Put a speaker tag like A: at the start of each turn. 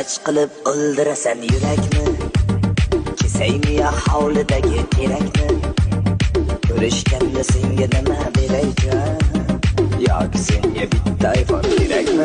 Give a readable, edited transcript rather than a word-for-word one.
A: Qarg'ach qilib o'ldirasan yurakni, kesaymi ya hovlidagi terakni. Ko'rishganda senga nima beraycan, yoki senga bitta iPhone kerakmi?